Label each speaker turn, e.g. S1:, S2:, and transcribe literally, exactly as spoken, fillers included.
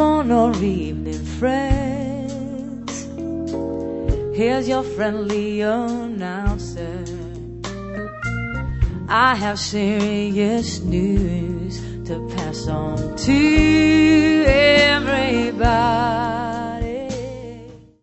S1: morning or evening, friends. Here's your friendly announcer. I have serious news to pass on to everybody.